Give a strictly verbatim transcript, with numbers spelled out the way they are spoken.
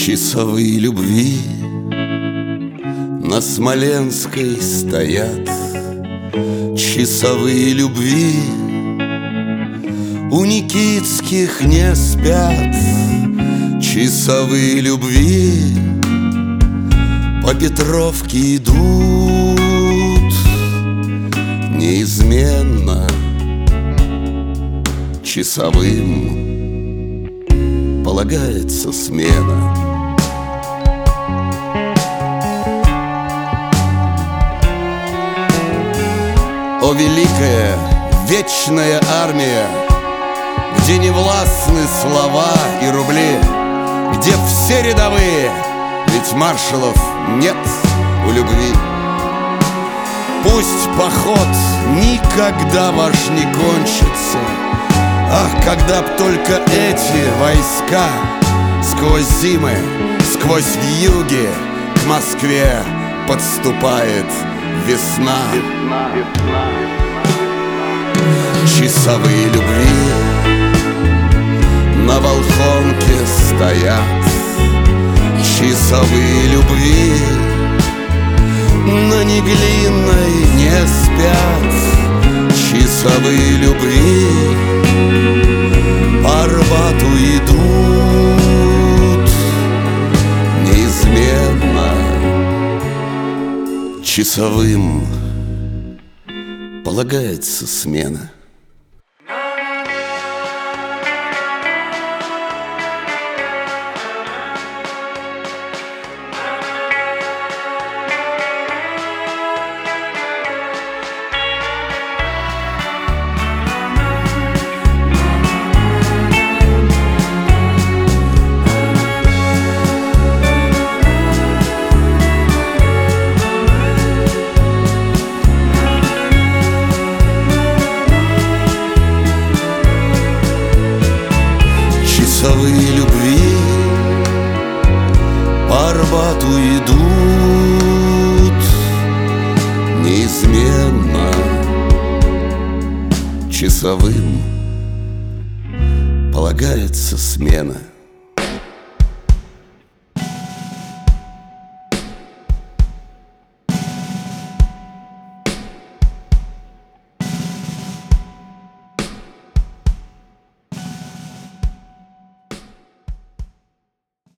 Часовые любви на Смоленской стоят. Часовые любви у Никитских не спят. Часовые любви по Петровке идут. Неизменно часовым полагается смена. О, великая, вечная армия, где не властны слова и рубли, где все рядовые, ведь маршалов нет у любви. Пусть поход никогда ваш не кончится. Ах, когда б только эти войска сквозь зимы, сквозь вьюги к Москве подступает весна. Весна, весна, весна. Часовые любви на Волхонке стоят. Часовые любви на Неглинной не спят. Часовые любви по Арбату идут. Неизменно часовым полагается смена. Часовые любви по Арбату идут. Неизменно часовым полагается смена.